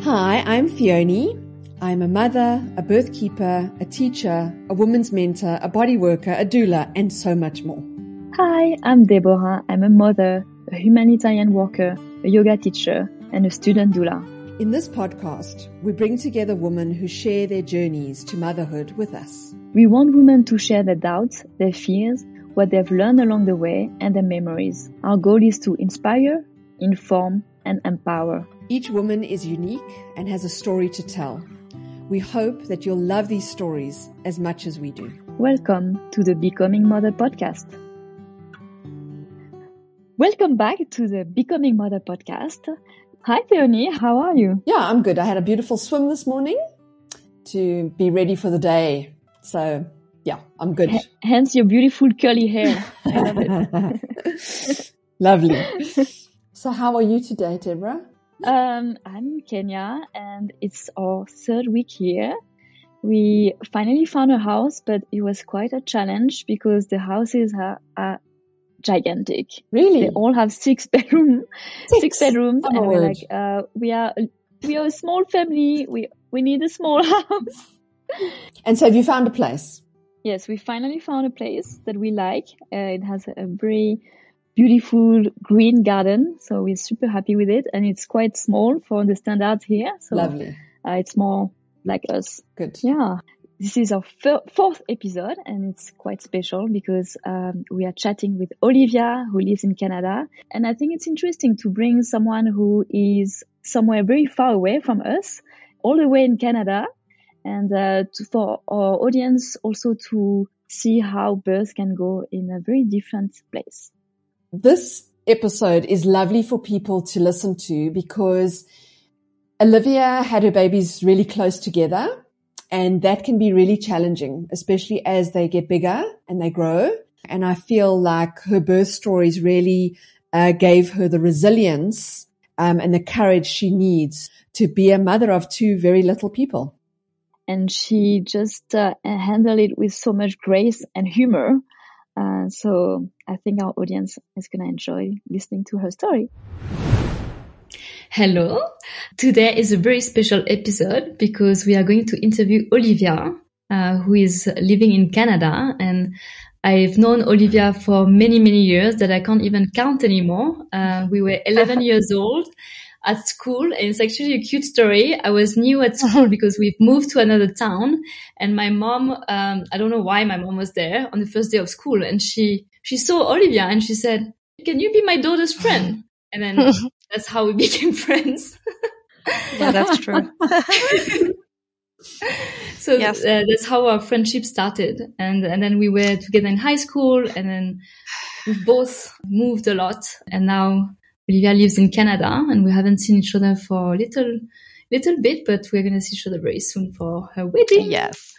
Hi, I'm Fiona. I'm a mother, a birth keeper, a teacher, a women's mentor, a body worker, a doula, and so much more. Hi, I'm Deborah. I'm a mother, a humanitarian worker, a yoga teacher, and a student doula. In this podcast, we bring together women who share their journeys to motherhood with us. We want women to share their doubts, their fears, what they've learned along the way, and their memories. Our goal is to inspire, inform, and empower. Each woman is unique and has a story to tell. We hope that you'll love these stories as much as we do. Welcome to the Becoming Mother podcast. Welcome back to the Becoming Mother podcast. Hi, Peony. How are you? Yeah, I'm good. I had a beautiful swim this morning to be ready for the day. So, yeah, I'm good. Hence your beautiful curly hair. I love it. Lovely. So how are you today, Deborah? I'm in Kenya and it's our third week here. We finally found a house, but it was quite a challenge because the houses are gigantic. Really? They all have six bedrooms, Oh, and we're like, we are a small family. We need a small house. And so have you found a place? Yes, we finally found a place that we like. It has a very beautiful green garden, so we're super happy with it, and it's quite small for the standards here. So Lovely. It's more like us. Good. Yeah. This is our fourth episode, and it's quite special because we are chatting with Olivia, who lives in Canada. And I think it's interesting to bring someone who is somewhere very far away from us, all the way in Canada, and for our audience also to see how birth can go in a very different place. This episode is lovely for people to listen to because Olivia had her babies really close together. And that can be really challenging, especially as they get bigger and they grow. And I feel like her birth stories really gave her the resilience and the courage she needs to be a mother of two very little people. And she just handled it with so much grace and humor. So I think our audience is going to enjoy listening to her story. Hello. Today is a very special episode because we are going to interview Olivia, who is living in Canada. And I've known Olivia for many, many years that I can't even count anymore. We were 11 years old at school, and it's actually a cute story. I was new at school because we've moved to another town, and my mom, I don't know why my mom was there on the first day of school, and she saw Olivia and she said, "Can you be my daughter's friend?" And then that's how we became friends. Yeah, that's true. So yes. That's how our friendship started. And then we were together in high school, and then we both moved a lot. And now Olivia lives in Canada, and we haven't seen each other for a little bit, but we're going to see each other very soon for her wedding. Yes.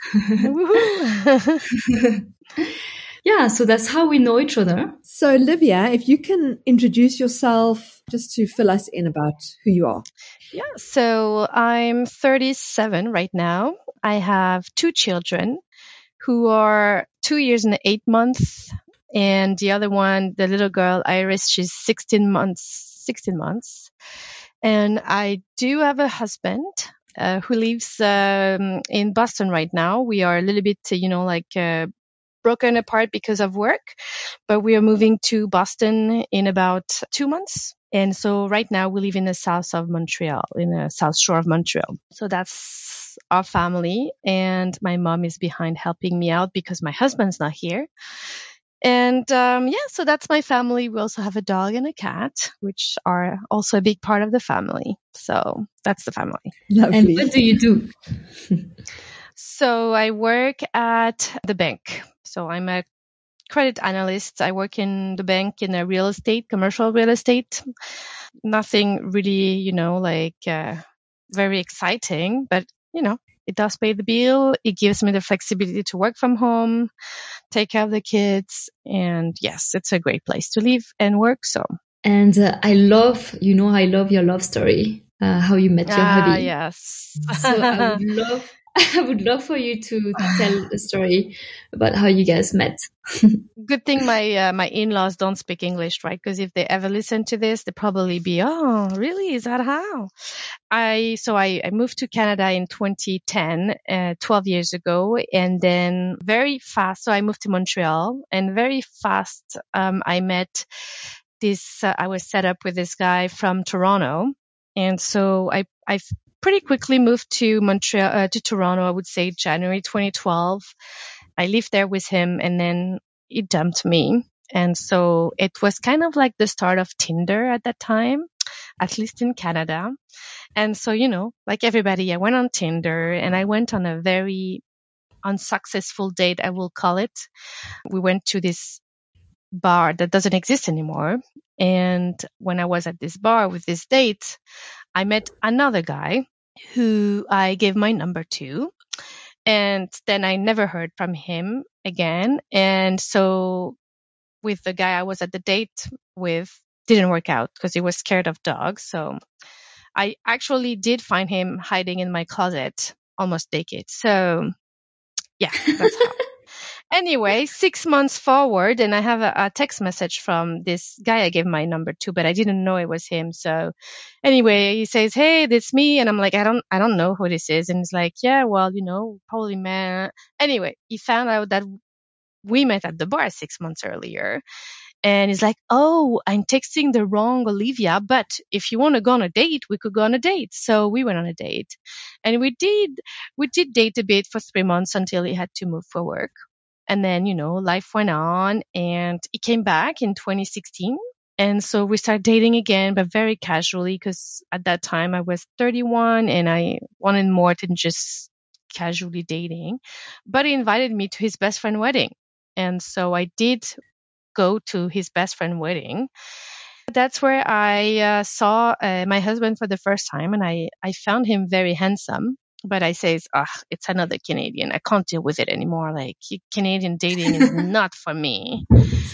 Yeah, so that's how we know each other. So Olivia, if you can introduce yourself just to fill us in about who you are. Yeah, so I'm 37 right now. I have two children who are 2 years and 8 months. And the other one, the little girl, Iris, she's 16 months. And I do have a husband who lives in Boston right now. We are a little bit, broken apart because of work, but we are moving to Boston in about 2 months. And so right now we live in the south of Montreal, in the south shore of Montreal. So that's our family. And my mom is behind helping me out because my husband's not here. And so that's my family. We also have a dog and a cat, which are also a big part of the family. So that's the family. Lovely. And what do you do? So I work at the bank. So I'm a credit analyst. I work in the bank in a real estate, commercial real estate. Nothing really, very exciting, but, it does pay the bill. It gives me the flexibility to work from home, take care of the kids. And yes, it's a great place to live and work. So. And I love your love story, how you met your hubby. Yes. So I would love I would love for you to tell a story about how you guys met. Good thing my in-laws don't speak English, right? Because if they ever listen to this, they'd probably be, oh, really? Is that how? I moved to Canada in 2010, 12 years ago, and then very fast. So I moved to Montreal, and very fast, I met this. I was set up with this guy from Toronto, and so I pretty quickly moved to Montreal, to Toronto. I would say January 2012. I lived there with him, and then he dumped me. And so it was kind of like the start of Tinder at that time, at least in Canada. And so, like everybody, I went on Tinder and I went on a very unsuccessful date, I will call it. We went to this bar that doesn't exist anymore. And when I was at this bar with this date, I met another guy who I gave my number to. And then I never heard from him again. And so with the guy I was at the date with, didn't work out because he was scared of dogs. So I actually did find him hiding in my closet, almost naked. So yeah, that's how. Anyway, 6 months forward, and I have a text message from this guy I gave my number to, but I didn't know it was him. So anyway, he says, "Hey, that's me." And I'm like, I don't know who this is. And he's like, "Yeah, well, probably man." Anyway, he found out that we met at the bar 6 months earlier. And he's like, "Oh, I'm texting the wrong Olivia, but if you want to go on a date, we could go on a date." So we went on a date, and we did date a bit for 3 months until he had to move for work. And then, life went on, and he came back in 2016. And so we started dating again, but very casually, because at that time I was 31 and I wanted more than just casually dating. But he invited me to his best friend wedding. And so I did go to his best friend wedding. That's where I saw my husband for the first time, and I found him very handsome. But I say, it's another Canadian. I can't deal with it anymore. Like, Canadian dating is not for me.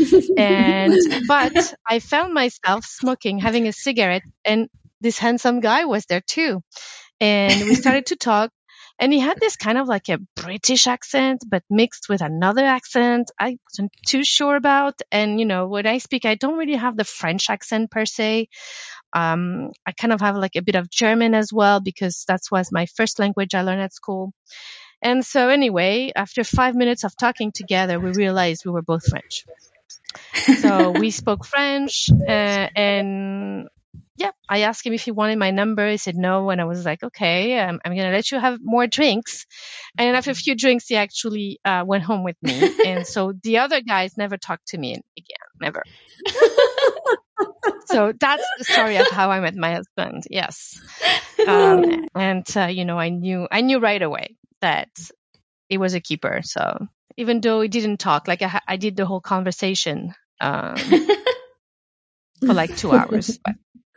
But I found myself smoking, having a cigarette, and this handsome guy was there too. And we started to talk. And he had this kind of like a British accent, but mixed with another accent I wasn't too sure about. And, when I speak, I don't really have the French accent per se. I kind of have like a bit of German as well, because that was my first language I learned at school. And so anyway, after 5 minutes of talking together, we realized we were both French. So we spoke French, and yeah, I asked him if he wanted my number. He said no. And I was like, okay, I'm going to let you have more drinks. And after a few drinks, he actually went home with me. And so the other guys never talked to me again, never. So that's the story of how I met my husband. Yes. And I knew right away that it was a keeper. So even though he didn't talk, like I did the whole conversation for like 2 hours. But.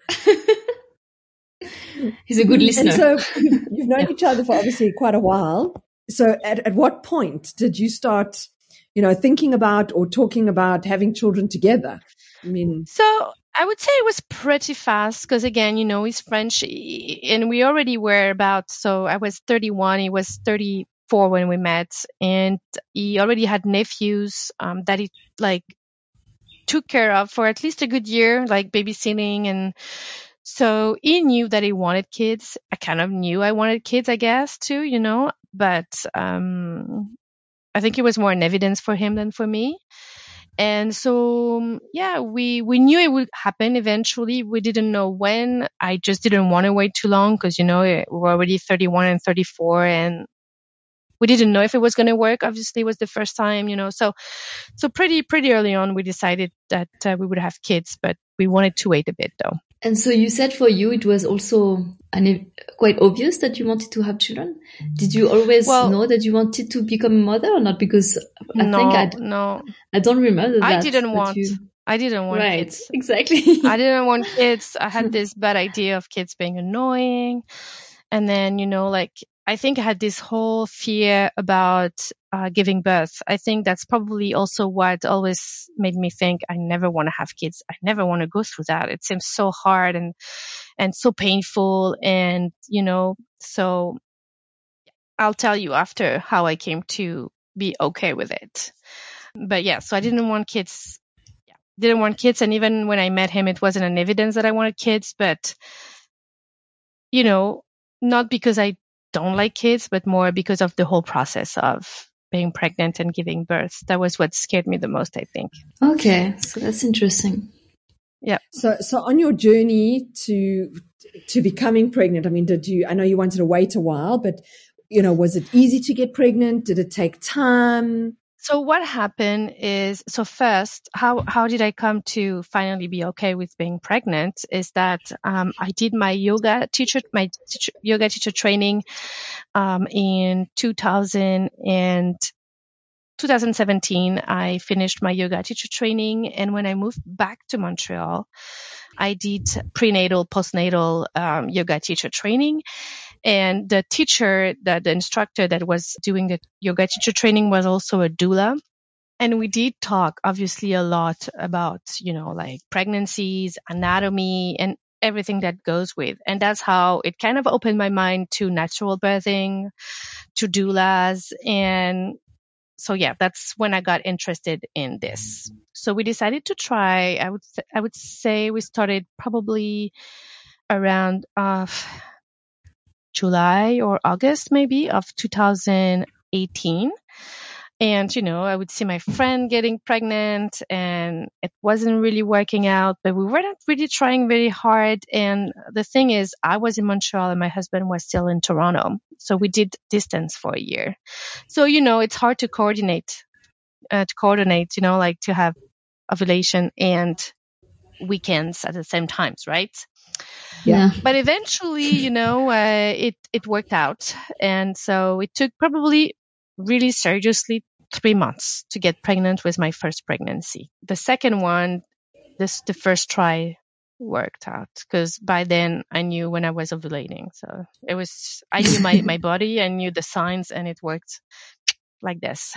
He's a good listener. And so you've known each other for obviously quite a while. So at what point did you start, thinking about or talking about having children together? So I would say it was pretty fast because, again, he's French, and we already were so I was 31, he was 34 when we met, and he already had nephews that he took care of for at least a good year, like babysitting. And so he knew that he wanted kids. I kind of knew I wanted kids, I guess, too, but I think it was more an evidence for him than for me. And so, yeah, we knew it would happen eventually. We didn't know when. I just didn't want to wait too long because, we were already 31 and 34, and we didn't know if it was going to work. Obviously, it was the first time, So pretty early on, we decided that we would have kids, but we wanted to wait a bit, though. And so you said for you, it was also quite obvious that you wanted to have children. Did you always know that you wanted to become a mother or not? Because I don't remember that. I didn't want right, kids. Exactly. I didn't want kids. I had this bad idea of kids being annoying. And then, I think I had this whole fear about giving birth. I think that's probably also what always made me think I never want to have kids. I never want to go through that. It seems so hard and so painful. And, so I'll tell you after how I came to be okay with it. But yeah, so I didn't want kids. And even when I met him, it wasn't an evidence that I wanted kids, but, not because I don't like kids, but more because of the whole process of being pregnant and giving birth. That was what scared me the most, I think. Okay, so that's interesting. Yeah. So on your journey to becoming pregnant, I mean, I know you wanted to wait a while, but, was it easy to get pregnant? Did it take time? So what happened is, first, how did I come to finally be okay with being pregnant is that I did my yoga teacher training in 2017. I finished my yoga teacher training, and when I moved back to Montreal, I did prenatal, postnatal yoga teacher training. And the instructor that was doing the yoga teacher training was also a doula. And we did talk obviously a lot about, like pregnancies, anatomy, and everything that goes with. And that's how it kind of opened my mind to natural birthing, to doulas. And so, yeah, that's when I got interested in this. So we decided to try. I would say we started probably around July or August maybe of 2018. And, I would see my friend getting pregnant and it wasn't really working out, but we were not really trying very hard. And the thing is, I was in Montreal and my husband was still in Toronto. So we did distance for a year. So, it's hard to coordinate, like to have ovulation and weekends at the same times, right? Yeah. But eventually, it worked out. And so it took probably really seriously 3 months to get pregnant with my first pregnancy. The second one, the first try worked out because by then I knew when I was ovulating. So I knew my body, I knew the signs, and it worked like this.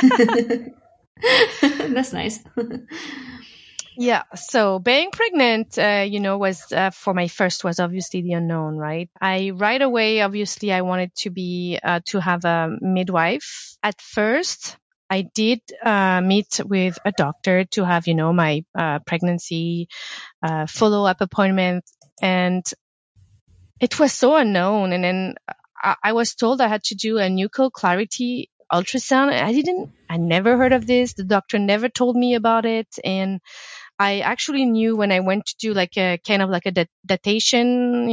That's nice. Yeah. So being pregnant, was for my first was obviously the unknown, right? Right away, obviously, I wanted to have a midwife. At first, I did meet with a doctor to have, my pregnancy follow-up appointment, and it was so unknown. And then I was told I had to do a nuchal clarity ultrasound. I never heard of this. The doctor never told me about it, and I actually knew when I went to do like a kind of like a datation,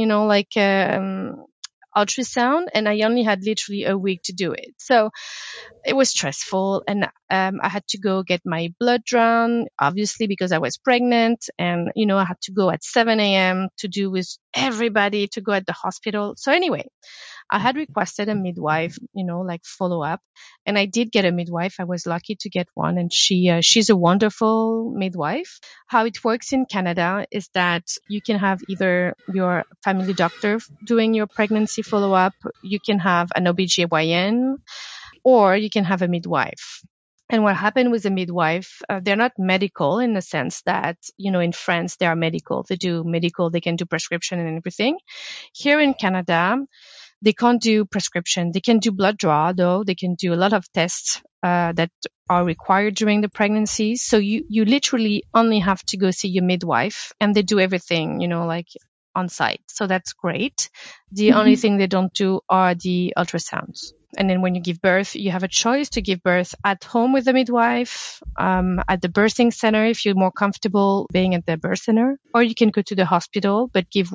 ultrasound, and I only had literally a week to do it. So it was stressful, and I had to go get my blood drawn, obviously, because I was pregnant, and, I had to go at 7 a.m. to do with everybody to go at the hospital. So anyway, I had requested a midwife, like follow up, and I did get a midwife. I was lucky to get one, and she's a wonderful midwife. How it works in Canada is that you can have either your family doctor doing your pregnancy follow up, you can have an OBGYN, or you can have a midwife. And what happened with a midwife, they're not medical in the sense that, in France, they are medical. They do medical, they can do prescription and everything. Here in Canada, they can't do prescription. They can do blood draw, though. They can do a lot of tests that are required during the pregnancy. So you literally only have to go see your midwife, and they do everything, like on site. So that's great. The only thing they don't do are the ultrasounds. And then when you give birth, you have a choice to give birth at home with a midwife, at the birthing center if you're more comfortable being at the birth center, or you can go to the hospital, but give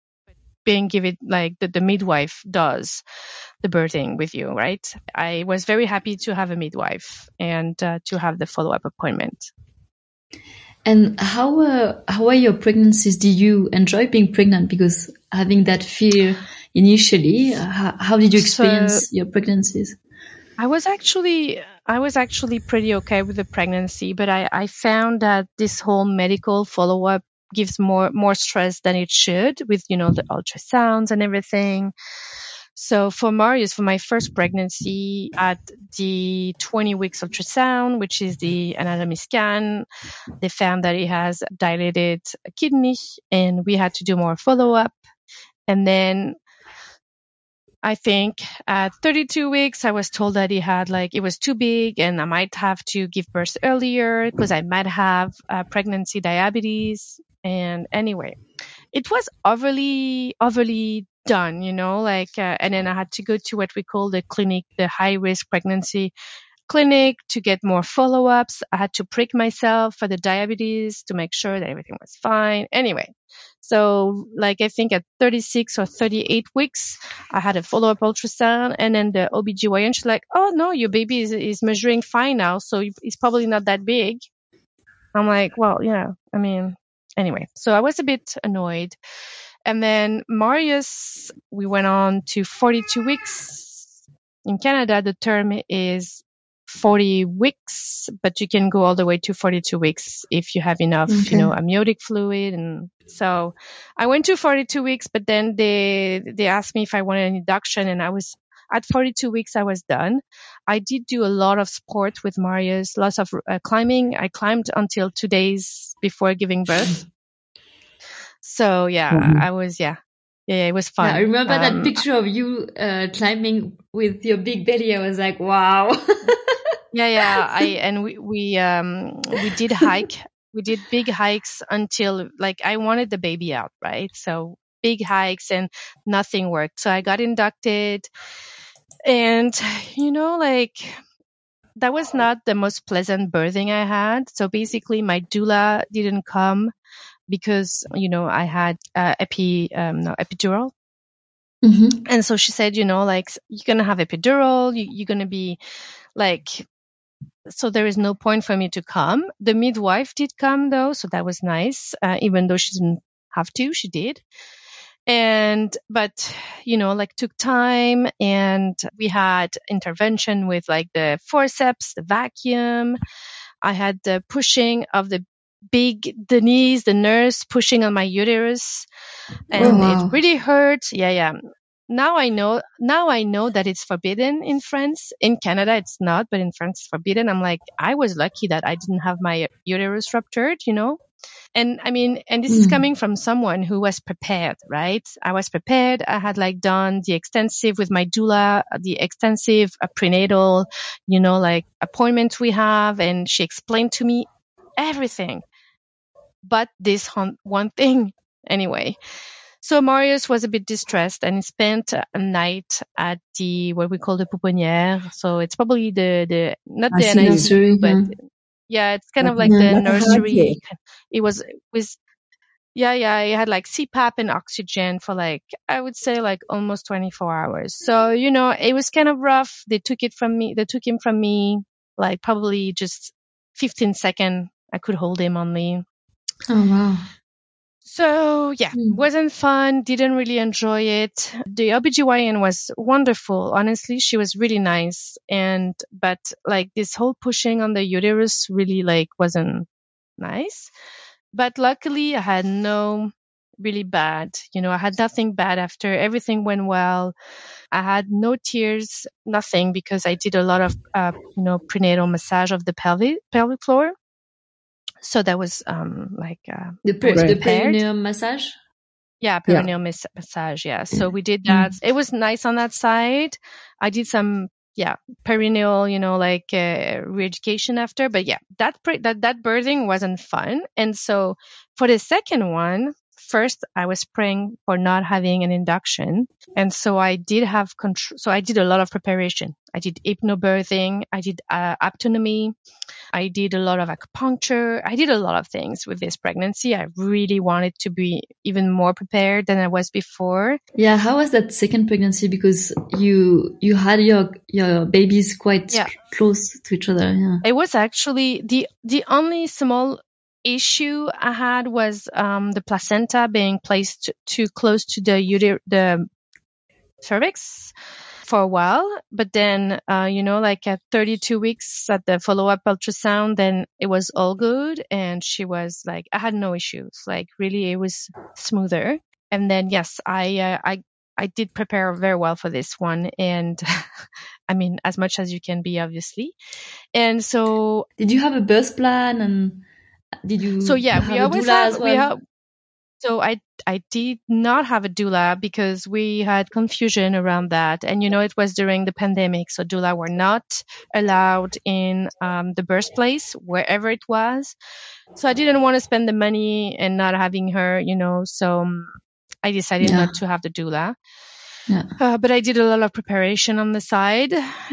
it like the midwife does the birthing with you, right? I was very happy to have a midwife and to have the follow-up appointment. And how are your pregnancies? Did you enjoy being pregnant? Because having that fear initially, how did you experience your pregnancies? I was actually pretty okay with the pregnancy, but I found that this whole medical follow-up gives more stress than it should with, the ultrasounds and everything. So for Marius, for my first pregnancy, at the 20 weeks ultrasound, which is the anatomy scan, they found that he has dilated kidney, and we had to do more follow-up. And then I think at 32 weeks, I was told that it was too big and I might have to give birth earlier because I might have pregnancy diabetes. And anyway, it was overly done, and then I had to go to what we call the clinic, the high risk pregnancy clinic, to get more follow-ups. I had to prick myself for the diabetes to make sure that everything was fine. Anyway, so I think at 36 or 38 weeks, I had a follow-up ultrasound, and then the OBGYN, she's like, oh no, your baby is measuring fine now, so it's probably not that big. I'm like, well, yeah, I mean, anyway, so I was a bit annoyed. And then Marius, we went on to 42 weeks. In Canada, the term is 40 weeks, but you can go all the way to 42 weeks if you have enough, amniotic fluid. And so I went to 42 weeks, but then they asked me if I wanted an induction, and at 42 weeks, I was done. I did do a lot of sport with Marius, lots of climbing. I climbed until 2 days before giving birth. So I was, it was fun. Yeah, I remember that picture of you climbing with your big belly. I was like, wow. We did hike. We did big hikes until I wanted the baby out, right? So big hikes and nothing worked. So I got inducted, and that was not the most pleasant birthing I had. So basically my doula didn't come because, I had epidural. Mm-hmm. And so she said, you're going to have epidural, you're going to be so there is no point for me to come. The midwife did come though, so that was nice. Even though she didn't have to, she did. But took time, and we had intervention with the forceps, the vacuum. I had the pushing of the Denise, the nurse, pushing on my uterus, and It really hurt. Yeah. Now I know that it's forbidden in France. In Canada, it's not, but in France, it's forbidden. I'm like, I was lucky that I didn't have my uterus ruptured, And this is coming from someone who was prepared, right? I was prepared. I had done the extensive with my doula, the extensive prenatal, appointment we have. And she explained to me everything, but this one thing anyway. So Marius was a bit distressed, and he spent a night at what we call the pouponnière. So it's probably the not the NICU, but it's kind of the nursery. It was with, he had CPAP and oxygen for I would say almost 24 hours. So, it was kind of rough. They took him from me, probably just 15 seconds. I could hold him only. Oh, wow. So wasn't fun. Didn't really enjoy it. The OBGYN was wonderful. Honestly, she was really nice. But this whole pushing on the uterus really wasn't nice. But luckily I had no really bad, I had nothing bad after. Everything went well. I had no tears, nothing, because I did a lot of, prenatal massage of the pelvic floor. So that was the perineum massage. Yeah, perineal massage. Yeah. So we did that. It was nice on that side. I did some perineal, re-education after. But that birthing wasn't fun. And so for the second one, first I was praying for not having an induction. And so I did have control. So I did a lot of preparation. I did hypnobirthing. I did aptonomy. I did a lot of acupuncture. I did a lot of things with this pregnancy. I really wanted to be even more prepared than I was before. Yeah. How was that second pregnancy? Because you had your babies quite close to each other. Yeah. It was actually the only small issue I had was the placenta being placed too close to the cervix for a while. But then, at 32 weeks at the follow-up ultrasound, then it was all good. And she was I had no issues. Really, it was smoother. And then, yes, I did prepare very well for this one. And as much as you can be, obviously. And so, did you have a birth plan, and did you? So we always have, So I did not have a doula because we had confusion around that. And, it was during the pandemic. So doula were not allowed in the birthplace, wherever it was. So I didn't want to spend the money and not having her, so I decided Yeah. not to have the doula. Yeah. But I did a lot of preparation on the side.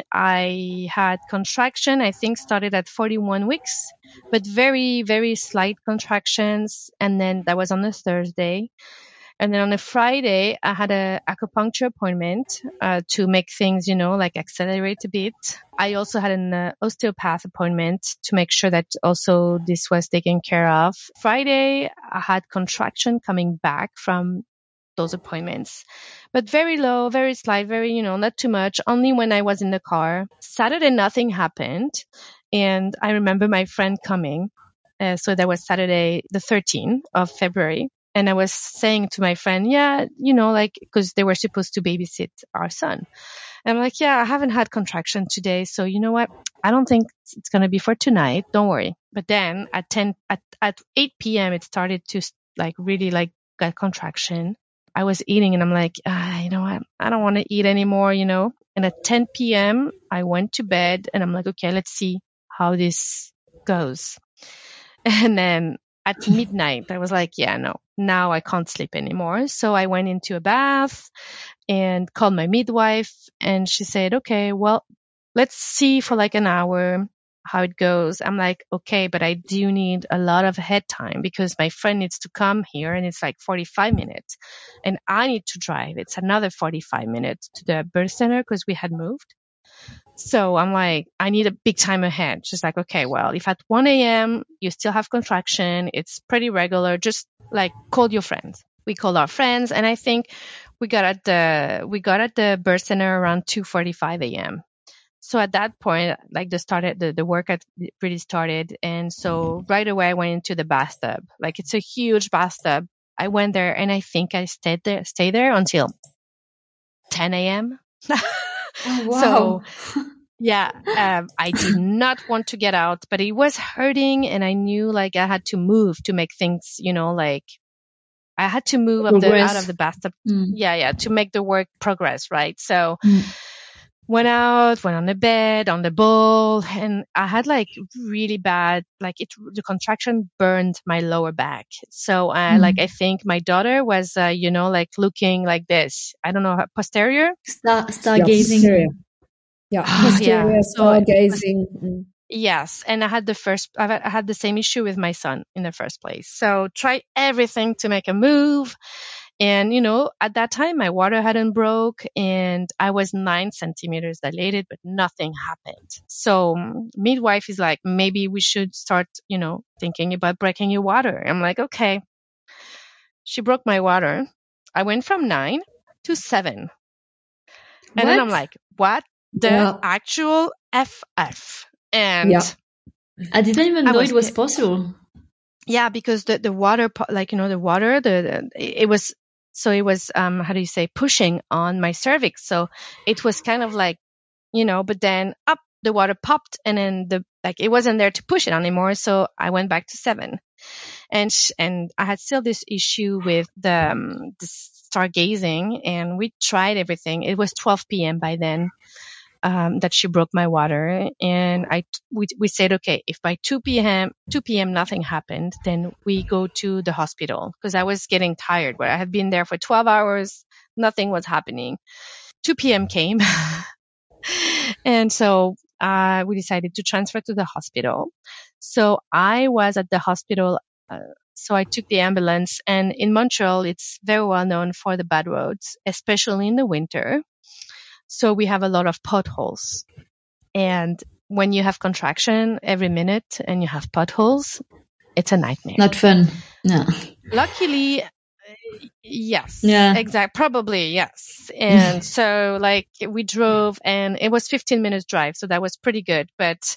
I had contraction, I think started at 41 weeks, but very, very slight contractions. And then that was on a Thursday. And then on a Friday, I had a acupuncture appointment to make things, like accelerate a bit. I also had an osteopath appointment to make sure that also this was taken care of. Friday, I had contraction coming back from those appointments, but very low, very slight, very, not too much, only when I was in the car. Saturday, nothing happened. And I remember my friend coming. So that was Saturday, the 13th of February. And I was saying to my friend, yeah, because they were supposed to babysit our son. And I'm like, yeah, I haven't had contraction today. So you know what? I don't think it's going to be for tonight. Don't worry. But then at 8 p.m., it started to really get contraction. I was eating and I'm like, you know what? I don't want to eat anymore, And at 10 p.m., I went to bed and I'm like, okay, let's see how this goes. And then at midnight, I was like, yeah, no, now I can't sleep anymore. So I went into a bath and called my midwife and she said, okay, well, let's see for an hour how it goes. I'm like, okay, but I do need a lot of head time because my friend needs to come here and it's 45 minutes and I need to drive. It's another 45 minutes to the birth center because we had moved. So I'm like, I need a big time ahead. She's like, okay, well, if at 1 a.m. you still have contraction, it's pretty regular. Just call your friends. We called our friends and I think we got at the birth center around 2:45 a.m. So at that point, the work had really started. And so right away I went into the bathtub. It's a huge bathtub. I went there and I think I stayed there until 10 a.m. Oh, wow. So yeah, I did not want to get out, but it was hurting and I knew I had to move to make things, I had to move out of the bathtub. Yeah, to make the work progress, right? So went on the bed, on the bowl, and I had really bad, the contraction burned my lower back. So I think my daughter was, looking like this. I don't know, posterior? Stargazing. Yeah, posterior, stargazing. Yes, and I had the same issue with my son in the first place. So try everything to make a move. And, at that time, my water hadn't broke and I was 9 centimeters dilated, but nothing happened. So midwife is like, maybe we should start, thinking about breaking your water. I'm like, okay. She broke my water. I went from 9 to 7. And then I'm like, what the actual FF? And I didn't even know it was possible. Yeah, because the water, the water, it was, how do you say, pushing on my cervix. So it was kind of but then the water popped and then it wasn't there to push it anymore. So I went back to 7 and I had still this issue with the stargazing and we tried everything. It was 12 p.m. by then. That she broke my water and we said, okay, if by 2 p.m. nothing happened, then we go to the hospital because I was getting tired, but I had been there for 12 hours. Nothing was happening. 2 p.m. came. And so, we decided to transfer to the hospital. So I was at the hospital. So I took the ambulance and in Montreal, it's very well known for the bad roads, especially in the winter. So we have a lot of potholes. And when you have contraction every minute and you have potholes, it's a nightmare. Not fun. No. Luckily, yes. Yeah. Exactly. Probably, yes. And so we drove and it was 15 minutes drive. So that was pretty good. But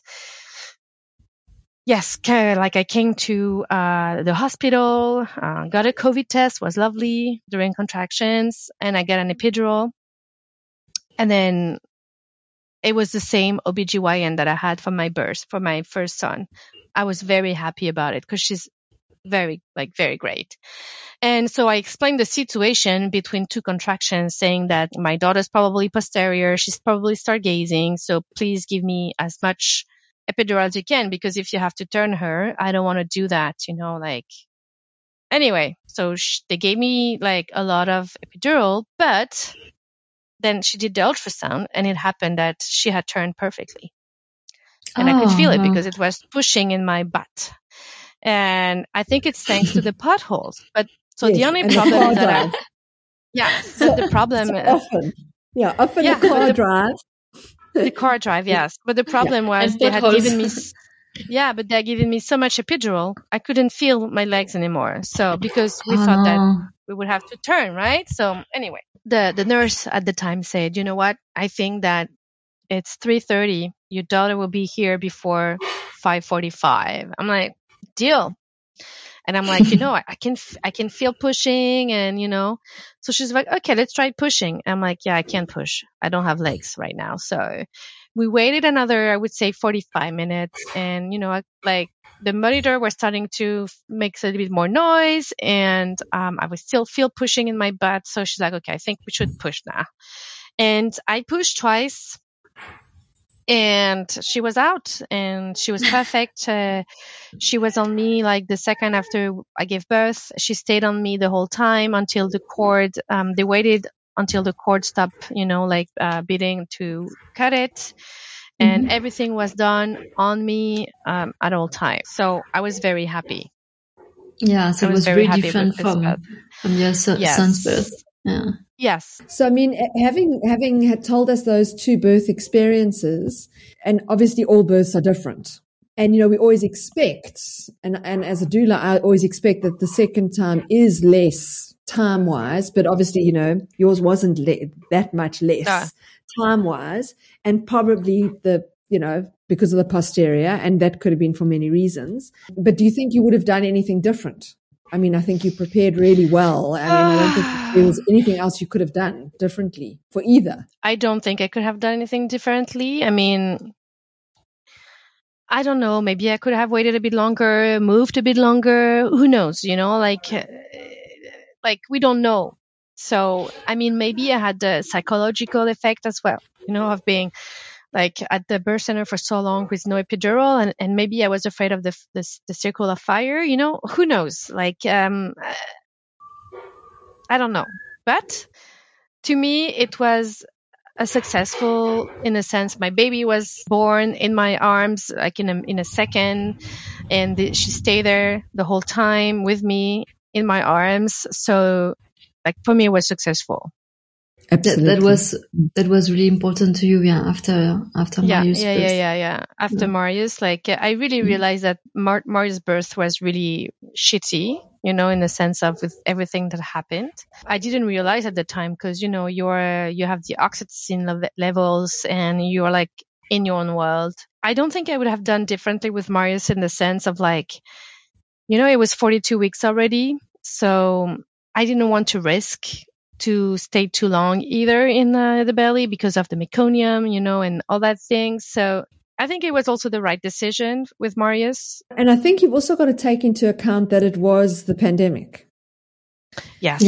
yes, I came to the hospital, got a COVID test, was lovely during contractions, and I got an epidural. And then it was the same OBGYN that I had for my birth, for my first son. I was very happy about it because she's very great. And so I explained the situation between two contractions, saying that my daughter's probably posterior, she's probably stargazing, so please give me as much epidural as you can, because if you have to turn her, I don't want to do that, Anyway, so they gave me like a lot of epidural, but then she did the ultrasound, and it happened that she had turned perfectly. And I could feel it because it was pushing in my butt. And I think it's thanks to the potholes. But so the only problem is that the problem often the car drive. The car drive, yes. But the problem was they had given me but they're giving me so much epidural, I couldn't feel my legs anymore. So because we thought that we would have to turn, right? So anyway, the nurse at the time said, you know what? I think that it's 3:30. Your daughter will be here before 5:45. I'm like, deal. And I'm like, I can feel pushing, and so she's like, okay, let's try pushing. I'm like, yeah, I can't push. I don't have legs right now. So we waited another, I would say 45 minutes, and like the monitor was starting to make a little bit more noise, and I was still feel pushing in my butt. So she's like, okay, I think we should push now. And I pushed twice. And she was out, and she was perfect. She was on me like the second after I gave birth. She stayed on me the whole time until the cord, they waited until the cord stopped, beating to cut it. And everything was done on me, at all times. So I was very happy. Yeah. So it was very different from your son's birth. Yeah. Yes. So, I mean, having had told us those two birth experiences, and obviously all births are different. And, we always expect, and as a doula, I always expect that the second time is less time-wise, but obviously, yours wasn't that much less time-wise, and probably because of the posterior, and that could have been for many reasons. But do you think you would have done anything different? I mean, I think you prepared really well. I mean, I don't think there was anything else you could have done differently for either. I don't think I could have done anything differently. I mean, I don't know. Maybe I could have waited a bit longer, moved a bit longer. Who knows? Like we don't know. So, I mean, maybe I had the psychological effect as well, of being like at the birth center for so long with no epidural, and maybe I was afraid of the circle of fire, who knows? Like, I don't know. But to me, it was a successful, in a sense. My baby was born in my arms, like in a second, and she stayed there the whole time with me in my arms. So, like, for me, it was successful. Absolutely. That was really important to you, after Marius' birth. After Marius, like, I really realized that Marius' birth was really shitty, in the sense of with everything that happened. I didn't realize at the time because, you have the oxytocin levels, and you're like in your own world. I don't think I would have done differently with Marius, in the sense of like, it was 42 weeks already. So I didn't want to risk to stay too long either in the belly because of the meconium, and all that thing. So I think it was also the right decision with Marius. And I think you've also got to take into account that it was the pandemic. Yes.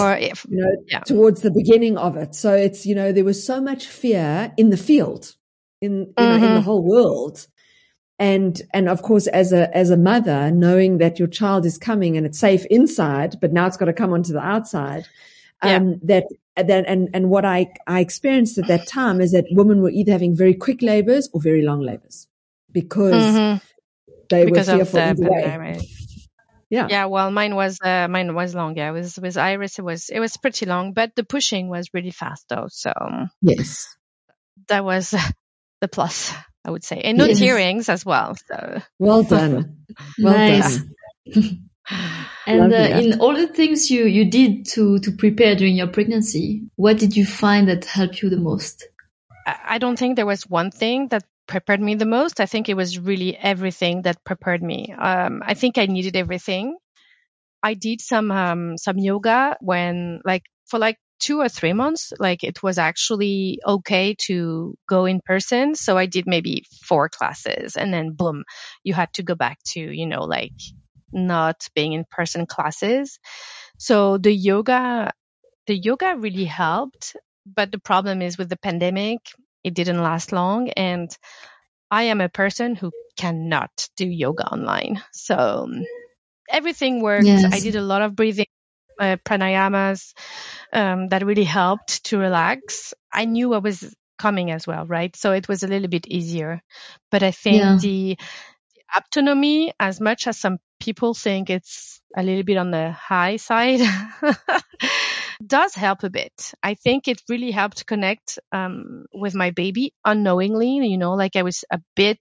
Towards the beginning of it. So it's, there was so much fear in the field, in the whole world. And of course, as a mother, knowing that your child is coming and it's safe inside, but now it's got to come onto the outside. And what I experienced at that time is that women were either having very quick labors or very long labors because they were fearful either way. Yeah. Well, mine was long. Yeah, it was with Iris. It was pretty long, but the pushing was really fast though. So yes, that was the plus, I would say, and no tearings as well. So well done. Well done. And in all the things you did to prepare during your pregnancy, what did you find that helped you the most? I don't think there was one thing that prepared me the most. I think it was really everything that prepared me. I think I needed everything. I did some yoga for 2 or 3 months. Like, it was actually okay to go in person. So I did maybe 4 classes, and then boom, you had to go back to, not being in person classes. So the yoga really helped. But the problem is with the pandemic, it didn't last long. And I am a person who cannot do yoga online. So everything worked. Yes. I did a lot of breathing, pranayamas, that really helped to relax. I knew I was coming as well, right? So it was a little bit easier. But I think the autonomy, as much as some people think it's a little bit on the high side, does help a bit. I think it really helped connect with my baby unknowingly. Like I was a bit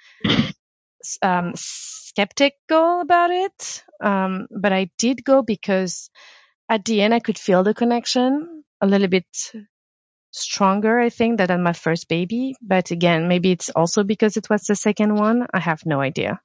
skeptical about it, but I did go because at the end I could feel the connection a little bit stronger, I think, than my first baby. But again, maybe it's also because it was the second one. I have no idea.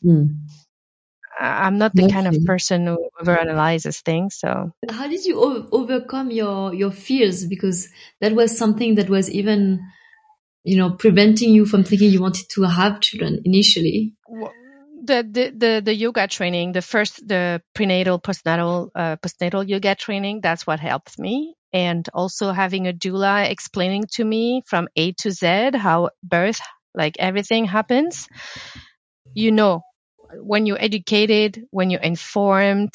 I'm not the kind of person who overanalyzes things. So how did you overcome your fears? Because that was something that was even, preventing you from thinking you wanted to have children initially. The yoga training, the prenatal, postnatal yoga training, that's what helped me. And also having a doula explaining to me from A to Z how birth, like everything happens. When you're educated, when you're informed,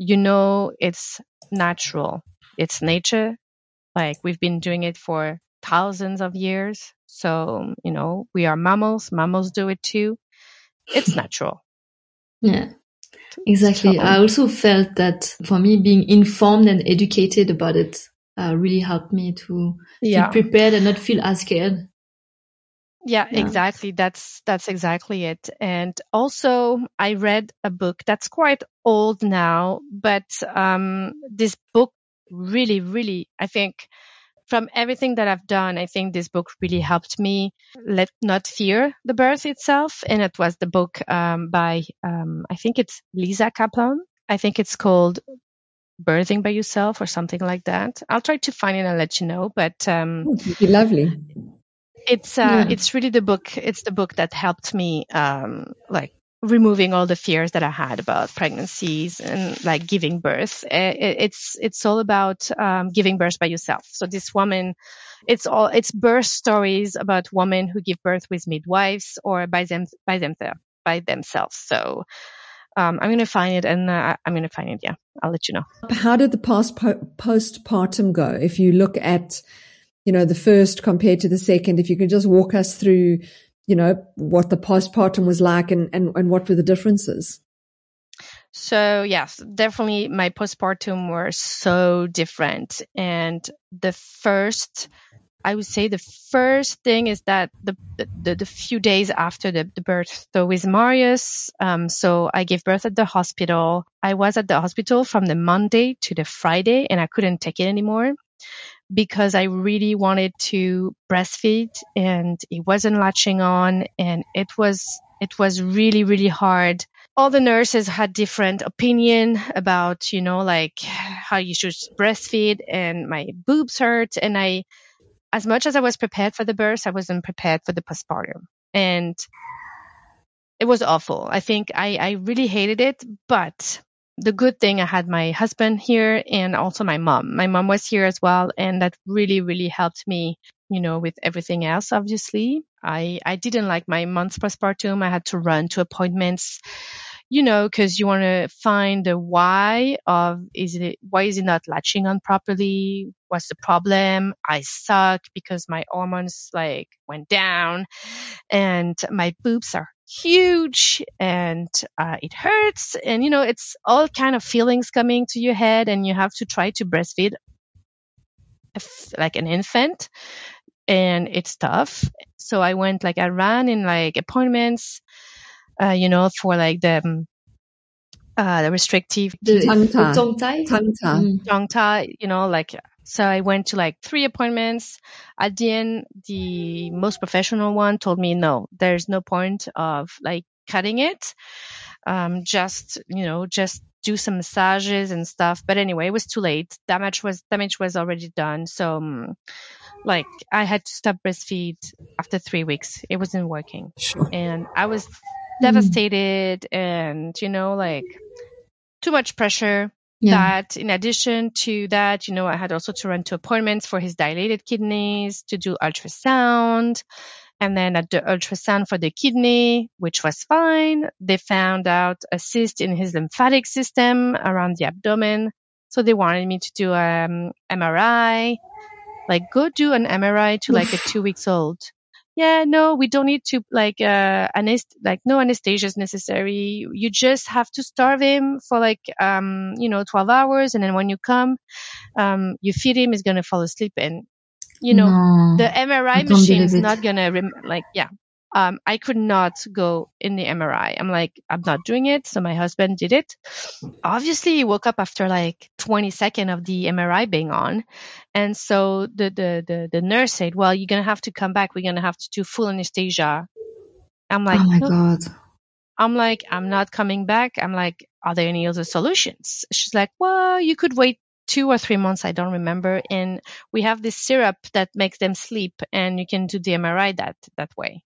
it's natural. It's nature. Like we've been doing it for thousands of years. So, we are mammals. Mammals do it too. It's natural. Yeah, exactly. So, I also felt that for me, being informed and educated about it really helped me to feel prepared and not feel as scared. Yeah, exactly. That's exactly it. And also I read a book that's quite old now, but this book really, really, I think from everything that I've done, I think this book really helped me not fear the birth itself. And it was the book by, I think it's Lisa Kaplan. I think it's called Birthing by Yourself or something like that. I'll try to find it and let you know. But it'd be lovely. It's really the book. It's the book that helped me, like removing all the fears that I had about pregnancies and like giving birth. It's all about giving birth by yourself. So this woman, it's birth stories about women who give birth with midwives or by themselves. So I'm going to find it, and I'm going to find it. Yeah, I'll let you know. How did the postpartum go? If you look at the first compared to the second, if you could just walk us through, what the postpartum was like and what were the differences? So yes, definitely my postpartum were so different. And I would say the first thing is that the few days after the birth, so with Marius, so I gave birth at the hospital. I was at the hospital from the Monday to the Friday and I couldn't take it anymore, because I really wanted to breastfeed and it wasn't latching on, and it was really, really hard. All the nurses had different opinion about, like how you should breastfeed, and my boobs hurt. And as much as I was prepared for the birth, I wasn't prepared for the postpartum. And it was awful. I think I really hated it, but the good thing, I had my husband here and also my mom. My mom was here as well. And that really, really helped me, with everything else, obviously. I didn't like my months postpartum. I had to run to appointments, because you want to find the why of, why is it not latching on properly? What's the problem? I suck because my hormones went down and my boobs are huge and it hurts, and it's all kind of feelings coming to your head, and you have to try to breastfeed like an infant, and it's tough. So I ran in appointments, for the restrictive tongue tie, so I went to 3 appointments. At the end, the most professional one told me, no, there's no point of cutting it. Just do some massages and stuff. But anyway, it was too late. Damage was already done. So I had to stop breastfeed after 3 weeks. It wasn't working. Sure. And I was devastated, and too much pressure. That in addition to that, I had also to run to appointments for his dilated kidneys, to do ultrasound. And then at the ultrasound for the kidney, which was fine, they found out a cyst in his lymphatic system around the abdomen. So they wanted me to do MRI, like go do an MRI to like a 2 weeks old. Yeah, no, we don't need to no anesthesia is necessary. You just have to starve him for 12 hours. And then when you come, you feed him, he's going to fall asleep. And, the MRI machine is not going to, I could not go in the MRI. I'm like, I'm not doing it. So my husband did it. Obviously, he woke up after 20 seconds of the MRI being on. And so the nurse said, well, you're going to have to come back. We're going to have to do full anesthesia. I'm like, oh my God. I'm like, I'm not coming back. I'm like, are there any other solutions? She's like, well, you could wait 2 or 3 months. I don't remember. And we have this syrup that makes them sleep, and you can do the MRI that way.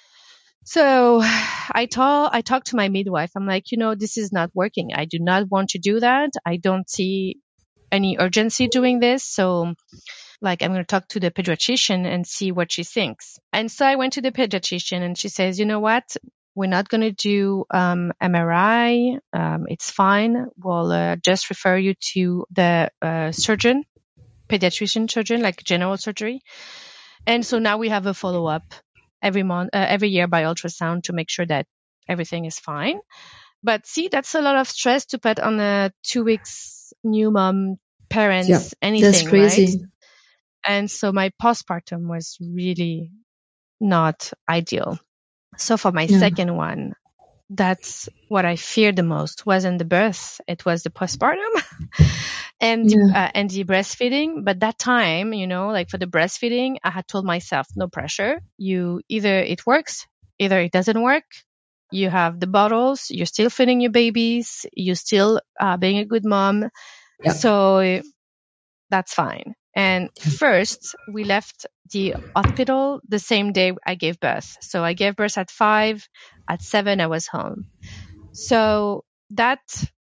So I talked to my midwife. I'm like, this is not working. I do not want to do that. I don't see any urgency doing this. So I'm going to talk to the pediatrician and see what she thinks. And so I went to the pediatrician, and she says, you know what? We're not going to do MRI. It's fine. We'll just refer you to the surgeon, pediatrician surgeon, like general surgery. And so now we have a follow-up every year by ultrasound to make sure that everything is fine. But see, that's a lot of stress to put on a 2 weeks new mom, parents, anything. That's crazy. Right? And so my postpartum was really not ideal. So for my second one, that's what I feared the most. Wasn't the birth, it was the postpartum and the breastfeeding. But that time, for the breastfeeding, I had told myself, no pressure. Either it works, either it doesn't work. You have the bottles, you're still feeding your babies, you're still being a good mom. Yep. So that's fine. And first, we left the hospital the same day I gave birth. So I gave birth at 5, at 7, I was home. So that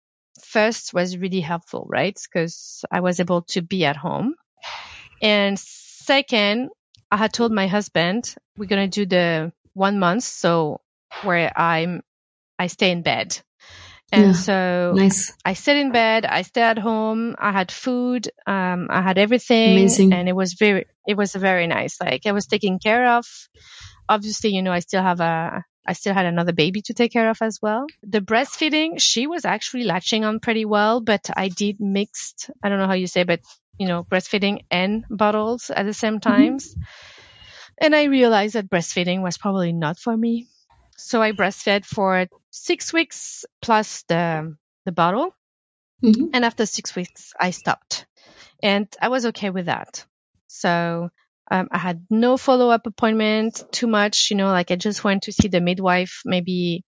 first was really helpful, right? Because I was able to be at home. And second, I had told my husband, we're going to do the 1 month. So where I stay in bed. And so nice. I stayed in bed, I stayed at home, I had food, I had everything. Amazing. And it was very nice. Like I was taken care of. Obviously, I still had another baby to take care of as well. The breastfeeding, she was actually latching on pretty well, but I did mixed, I don't know how you say, but breastfeeding and bottles at the same times. Mm-hmm. And I realized that breastfeeding was probably not for me. So I breastfed for 6 weeks plus the bottle. Mm-hmm. And after 6 weeks, I stopped. And I was okay with that. So I had no follow-up appointment too much. I just went to see the midwife maybe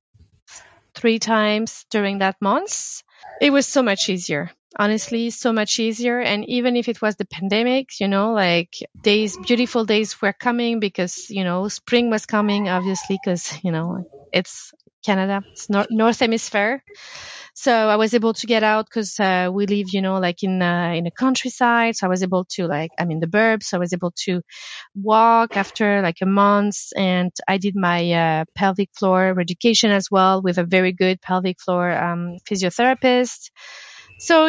3 times during that month. It was so much easier. Honestly, so much easier. And even if it was the pandemic, beautiful days were coming because, spring was coming, obviously, because, it's Canada, it's North Hemisphere. So I was able to get out because we live, in the countryside. So I was able to I'm in the burbs. So I was able to walk after a month, and I did my pelvic floor education as well with a very good pelvic floor physiotherapist. So,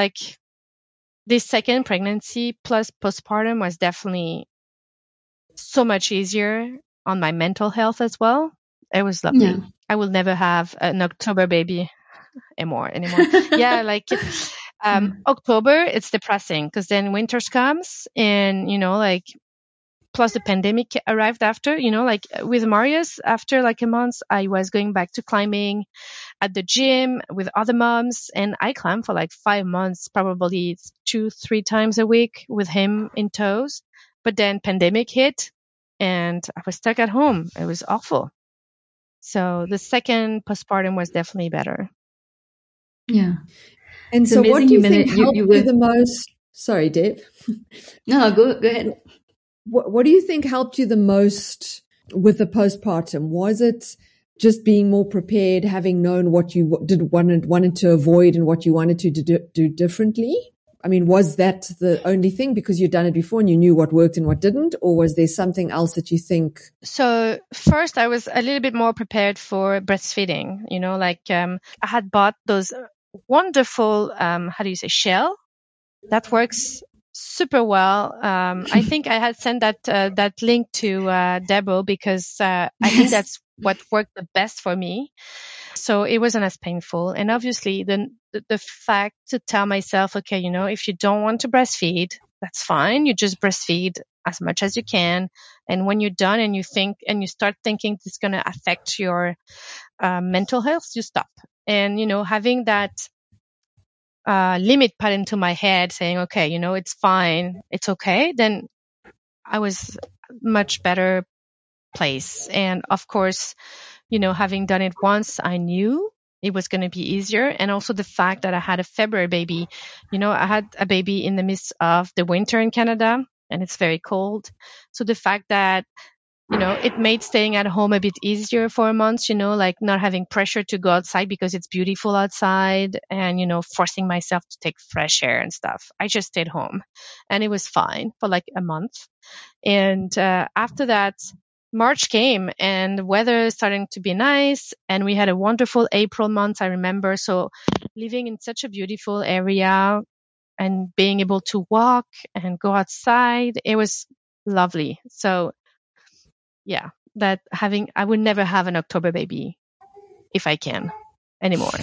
this second pregnancy plus postpartum was definitely so much easier on my mental health as well. It was lovely. Yeah. I will never have an October baby anymore. Yeah, October, it's depressing because then winter comes and, plus the pandemic arrived after, with Marius, after a month, I was going back to climbing at the gym with other moms, and I climbed for 5 months, probably 2-3 times a week with him in tows. But then pandemic hit and I was stuck at home. It was awful. So the second postpartum was definitely better. Yeah. And so what do you think helped you the most? Sorry, Deb. No, go ahead. What do you think helped you the most with the postpartum? Was it just being more prepared, having known what you wanted to avoid and what you wanted to do differently? I mean, was that the only thing because you'd done it before and you knew what worked and what didn't? Or was there something else that you think? So first I was a little bit more prepared for breastfeeding, I had bought those wonderful, shell that works super well. I think I had sent that link to Debo because I think that's what worked the best for me. So it wasn't as painful. And obviously the fact to tell myself, okay, if you don't want to breastfeed, that's fine. You just breastfeed as much as you can. And when you're done and you start thinking it's going to affect your mental health, you stop. And, having that limit put into my head saying, okay, it's fine, it's okay, then I was much better place. And of course, having done it once, I knew it was going to be easier. And also the fact that I had a February baby, I had a baby in the midst of the winter in Canada and it's very cold. So the fact that, it made staying at home a bit easier for a month, like not having pressure to go outside because it's beautiful outside and, forcing myself to take fresh air and stuff. I just stayed home and it was fine for like a month. And after that, March came and the weather starting to be nice and we had a wonderful April month, I remember. So living in such a beautiful area and being able to walk and go outside, it was lovely. So yeah, I would never have an October baby if I can anymore.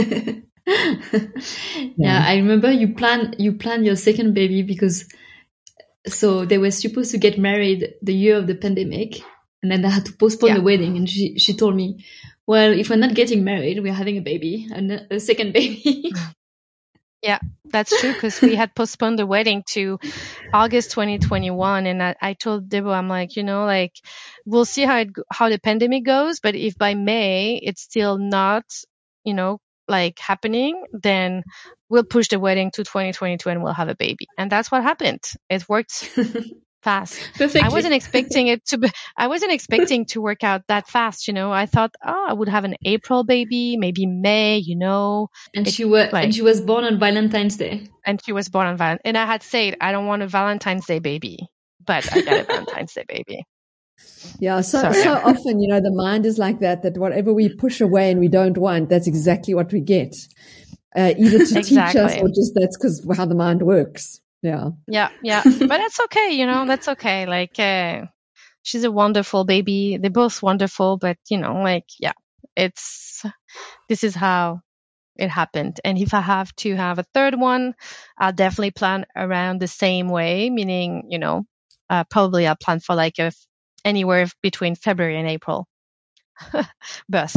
Yeah, I remember you planned your second baby because so they were supposed to get married the year of the pandemic and then they had to postpone the wedding. And she told me, well, if we're not getting married, we're having a baby, a second baby. Yeah, that's true because we had postponed the wedding to August 2021. And I told Debo, I'm like, we'll see how the pandemic goes. But if by May it's still not, happening, then we'll push the wedding to 2022 and we'll have a baby. And that's what happened. It worked fast. Perfectly. I wasn't expecting to work out that fast. I thought, I would have an April baby, maybe May, And she was born on Valentine's Day. And she was born on Valentine's. And I had said, I don't want a Valentine's Day baby, but I got a Valentine's Day baby. Yeah. So often, the mind is like that whatever we push away and we don't want, that's exactly what we get. Either to teach us or just that's because how the mind works. Yeah. Yeah. But that's okay. That's okay. Like, she's a wonderful baby. They're both wonderful, but this is how it happened. And if I have to have a third one, I'll definitely plan around the same way, meaning, probably I'll plan for like anywhere between February and April birth.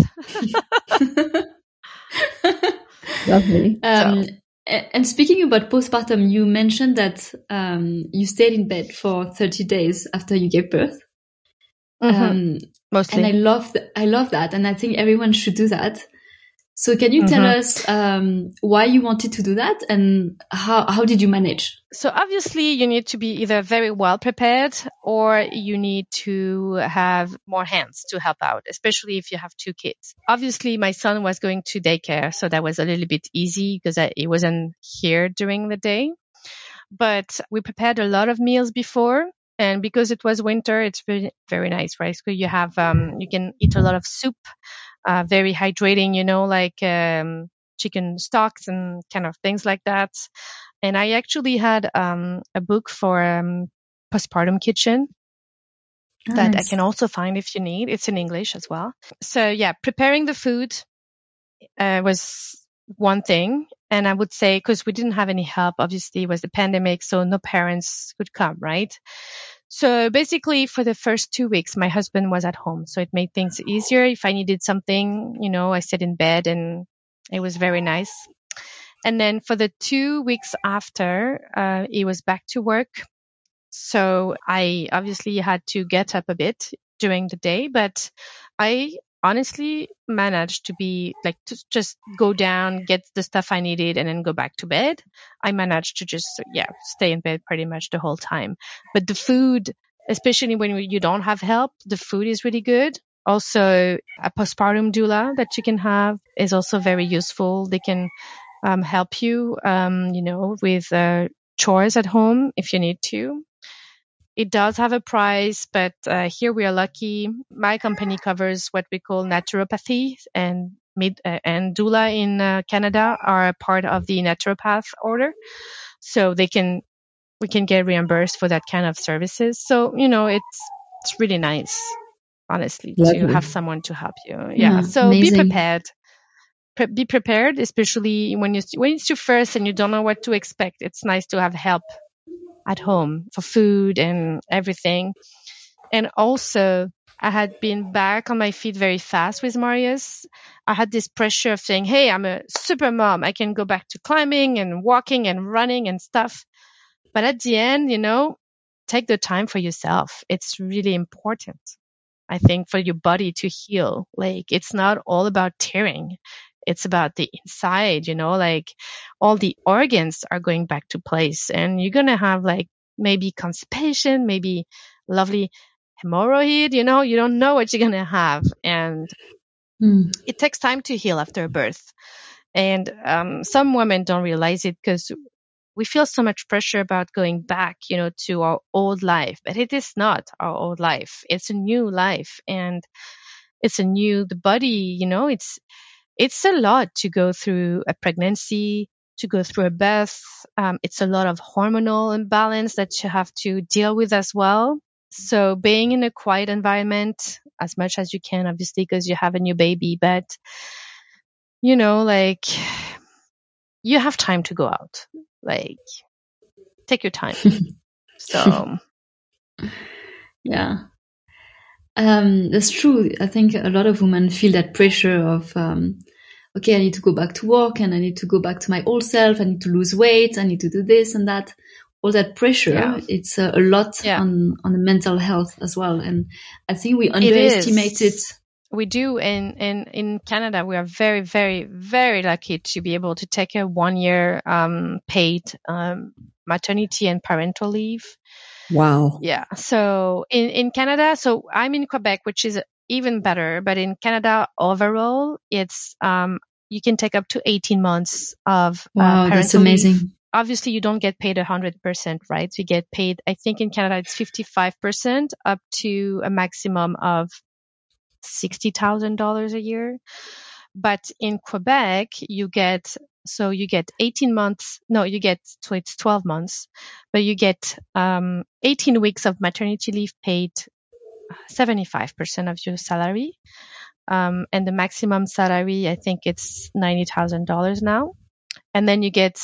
Lovely. And speaking about postpartum, you mentioned that you stayed in bed for 30 days after you gave birth. Mostly. And I love that. And I think everyone should do that. So can you tell us why you wanted to do that and how did you manage? So obviously you need to be either very well prepared or you need to have more hands to help out, especially if you have two kids. Obviously my son was going to daycare, so that was a little bit easy because he wasn't here during the day. But we prepared a lot of meals before. And because it was winter, it's very, very nice, right? So you have, you can eat a lot of soup, very hydrating, like chicken stocks and kind of things like that. And I actually had a book for postpartum kitchen that I can also find if you need. It's in English as well. So yeah, preparing the food was one thing. And I would say, because we didn't have any help, obviously it was the pandemic, so no parents could come, right? So basically for the first 2 weeks, my husband was at home. So it made things easier. If I needed something, I sat in bed and it was very nice. And then for the 2 weeks after, he was back to work. So I obviously had to get up a bit during the day, but I honestly managed to be like, to just go down, get the stuff I needed and then go back to bed. I managed to just, stay in bed pretty much the whole time. But the food, especially when you don't have help, the food is really good. Also, a postpartum doula that you can have is also very useful. They can help you, with chores at home if you need to. It does have a price, but here we are lucky. My company covers what we call naturopathy, and doula in Canada are a part of the naturopath order, so we can get reimbursed for that kind of services. So it's really nice, honestly, to Lovely. have someone to help you. Yeah. So amazing. be prepared. Be prepared, especially when it's your first and you don't know what to expect. It's nice to have help at home for food and everything. And also, I had been back on my feet very fast with Marius. I had this pressure of saying, hey, I'm a super mom. I can go back to climbing and walking and running and stuff. But at the end, take the time for yourself. It's really important, I think, for your body to heal. Like, it's not all about tearing. It's about the inside, like all the organs are going back to place, and you're going to have like maybe constipation, maybe lovely hemorrhoid, you don't know what you're going to have. And it takes time to heal after birth. And some women don't realize it because we feel so much pressure about going back, to our old life, but it is not our old life. It's a new life, and the body, it's a lot to go through a pregnancy, to go through a birth. It's a lot of hormonal imbalance that you have to deal with as well. So being in a quiet environment as much as you can, obviously, because you have a new baby, but like, you have time to go out. Like, take your time. So yeah. That's true. I think a lot of women feel that pressure of, okay, I need to go back to work and I need to go back to my old self. I need to lose weight. I need to do this and that. All that pressure, it's a lot on the mental health as well. And I think we underestimate it. We do. In Canada, we are very, very, very lucky to be able to take a 1 year paid maternity and parental leave. Wow. Yeah. So in Canada, so I'm in Quebec, which is even better. But in Canada overall, it's you can take up to 18 months of wow, parental that's amazing. leave. Obviously, you don't get paid 100%, right? You get paid, I think in Canada, it's 55% up to a maximum of $60,000 a year. But in Quebec, you get 18 months. No, so it's 12 months, but you get 18 weeks of maternity leave paid 75% of your salary. And the maximum salary, I think it's $90,000 now. And then you get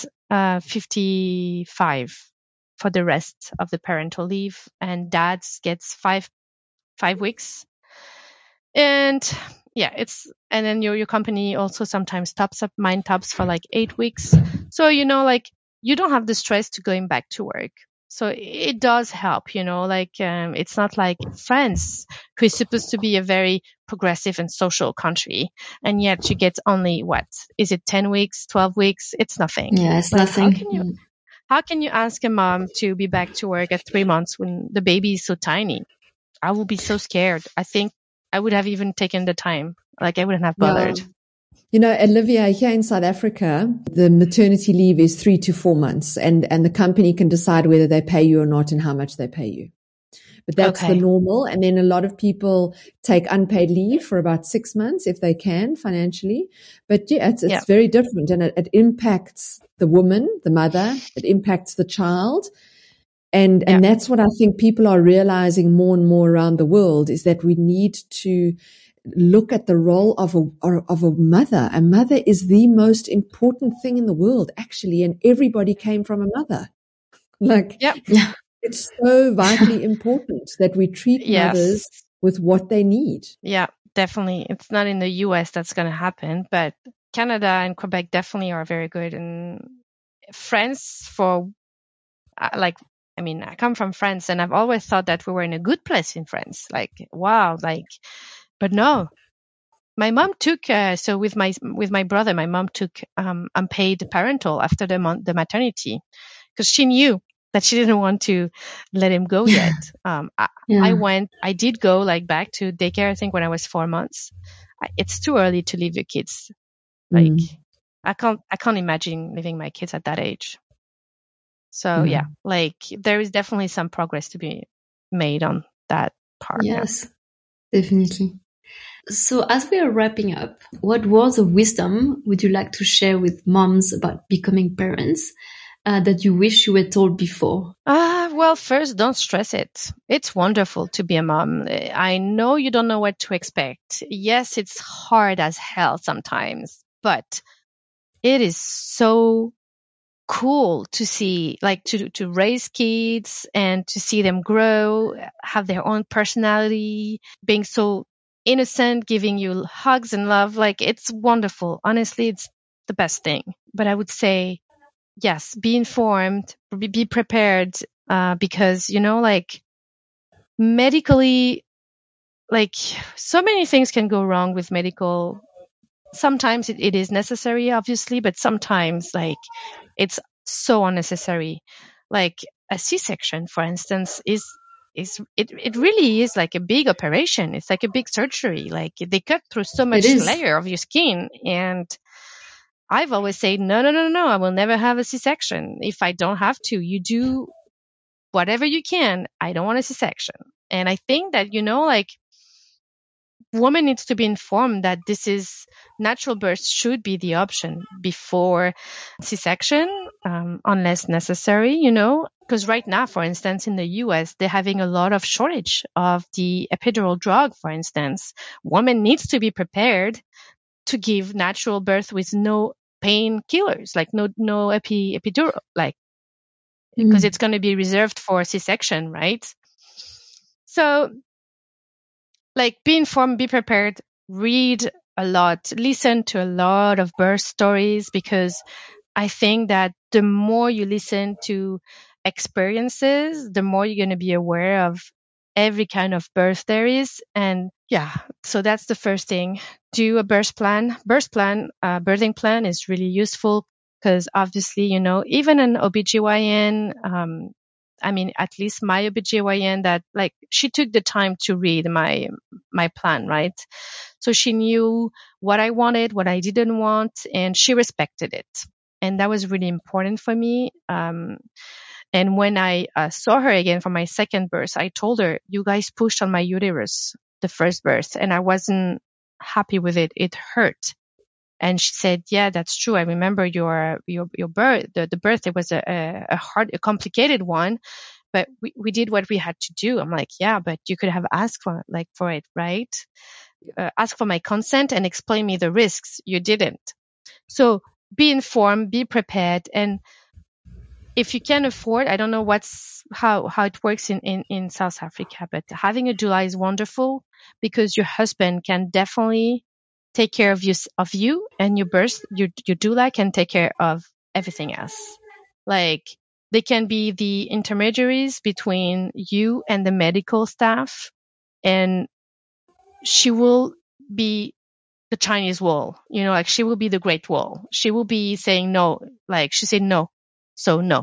55 for the rest of the parental leave, and dad gets five weeks. And and then your company also sometimes tops up. Mine tops for like 8 weeks. So, like, you don't have the stress to going back to work. So it does help, it's not like France, who is supposed to be a very progressive and social country. And yet you get only, is it 10 weeks, 12 weeks? It's nothing. Yeah, it's nothing. How can you ask a mom to be back to work at 3 months when the baby is so tiny? I will be so scared. I think I would have even taken the time. Like, I wouldn't have bothered. Olivia, here in South Africa, the maternity leave is 3 to 4 months, and the company can decide whether they pay you or not and how much they pay you. But that's the normal. And then a lot of people take unpaid leave for about 6 months if they can financially. But it's very different, and it impacts the woman, the mother. It impacts the child. And that's what I think people are realizing more and more around the world, is that we need to look at the role of a mother. A mother is the most important thing in the world, actually, and everybody came from a mother. It's so vitally important that we treat mothers with what they need. Yeah, definitely. It's not in the US that's going to happen, but Canada and Quebec definitely are very good. And France, I come from France, and I've always thought that we were in a good place in France. Like, wow, but no. My mom took, with my brother, my mom took unpaid parental after the maternity, because she knew that she didn't want to let him go yet. I did go like back to daycare, I think when I was 4 months. It's too early to leave your kids. Like I can't imagine leaving my kids at that age. So yeah, like there is definitely some progress to be made on that part. Yes, definitely. So as we are wrapping up, what words of wisdom would you like to share with moms about becoming parents that you wish you were told before? Well, first, don't stress it. It's wonderful to be a mom. I know you don't know what to expect. Yes, it's hard as hell sometimes, but it is so cool to see, like to raise kids and to see them grow, have their own personality, being so innocent, giving you hugs and love. Like it's wonderful. Honestly, it's the best thing. But I would say, yes, be informed, be prepared, because, you know, like medically, like so many things can go wrong with medical. Sometimes it is necessary, obviously, but sometimes like it's so unnecessary. Like a C-section, for instance, it really is like a big operation. It's like a big surgery. Like they cut through so much layer of your skin. And I've always said, no, I will never have a C-section. If I don't have to, you do whatever you can. I don't want a C-section. And I think that, you know, like woman needs to be informed that this is natural birth should be the option before C-section, unless necessary, you know, because right now, for instance, in the US, they're having a lot of shortage of the epidural drug, for instance. Woman needs to be prepared to give natural birth with no painkillers, like no epidural, like, because it's going to be reserved for C-section, right? So, like, be informed, be prepared, read a lot, listen to a lot of birth stories, because I think that the more you listen to experiences, the more you're going to be aware of every kind of birth there is. And yeah, so that's the first thing. Do a birth plan. Birthing plan is really useful because obviously, you know, even an OBGYN, I mean, at least my OBGYN, that like she took the time to read my plan, right? So she knew what I wanted, what I didn't want, and she respected it. And that was really important for me. And when I saw her again for my second birth, I told her, you guys pushed on my uterus the first birth, and I wasn't happy with it. It hurt. And she said, yeah, that's true. I remember your birth, the birth. It was a complicated one, but we did what we had to do. I'm like, yeah, but you could have asked for it, right? Ask for my consent and explain me the risks. You didn't. So be informed, be prepared. And if you can afford, I don't know how it works in South Africa, but having a doula is wonderful because your husband can definitely take care of you and your birth. Your doula can take care of everything else. Like they can be the intermediaries between you and the medical staff, and she will be the Chinese wall, you know, like she will be the Great Wall. She will be saying no, like she said no, so no.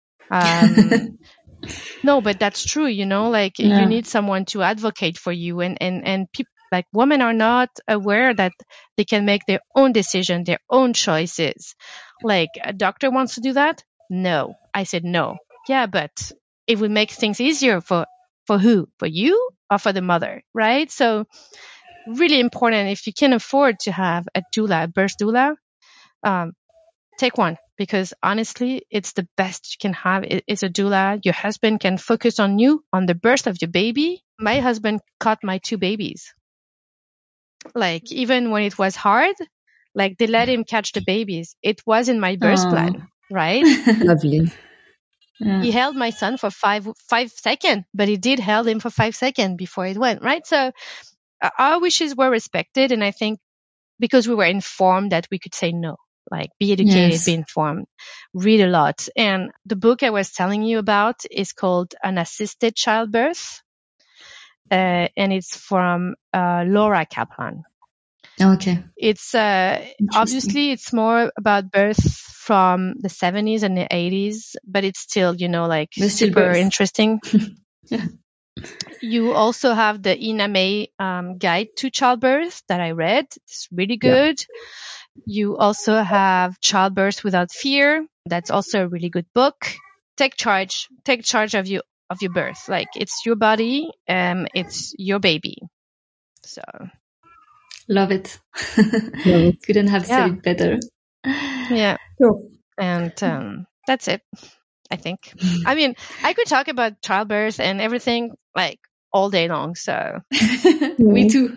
No, but that's true, you know, like you need someone to advocate for you, and people, like women are not aware that they can make their own decision, their own choices. Like a doctor wants to do that? No. I said no. Yeah, but it would make things easier for who? For you or for the mother, right? So really important, if you can afford to have a doula, a birth doula, take one, because honestly, it's the best you can have. It's a doula. Your husband can focus on you, on the birth of your baby. My husband caught my 2 babies. Like even when it was hard, like they let him catch the babies. It was in my birth plan, right? Lovely. Yeah. He held my son for 5 seconds, but he did held him for 5 seconds before it went, right? So our wishes were respected. And I think because we were informed that we could say no, like be educated, be informed, read a lot. And the book I was telling you about is called An Assisted Childbirth. And it's from Laura Kaplan. Okay. It's obviously it's more about birth from the 70s and the 80s, but it's still, like But still super birth. interesting. Yeah. You also have the Ina May Guide to Childbirth that I read. It's really good. You also have Childbirth Without Fear. That's also a really good book. Take charge of your birth. Like, it's your body, it's your baby. So Love it. Love it. Couldn't have said Yeah. it better. Yeah. Sure. And that's it, I think. I mean, I could talk about childbirth and everything like all day long. So Me too.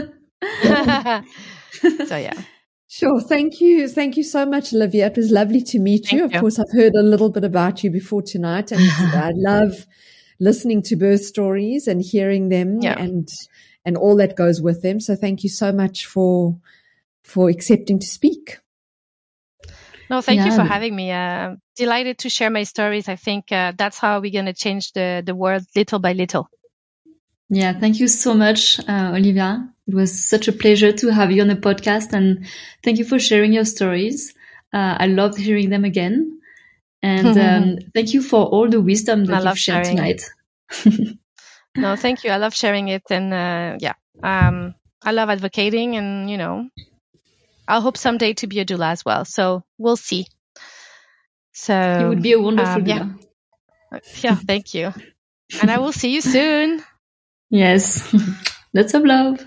so yeah. Sure. Thank you. Thank you so much, Olivia. It was lovely to meet you. Thank Of you. course, I've heard a little bit about you before tonight, and I love listening to birth stories and hearing them Yeah. and all that goes with them. So thank you so much for accepting to speak. No, thank you Yeah. for having me. Delighted to share my stories. I think that's how we're going to change the world little by little. Yeah, thank you so much, Olivia. It was such a pleasure to have you on the podcast, and thank you for sharing your stories. I loved hearing them again. And thank you for all the wisdom that you've shared tonight. No, thank you. I love sharing it. And I love advocating, and, I'll hope someday to be a doula as well. So we'll see. So You would be a wonderful doula. Yeah, thank you. And I will see you soon. Yes. Lots of love.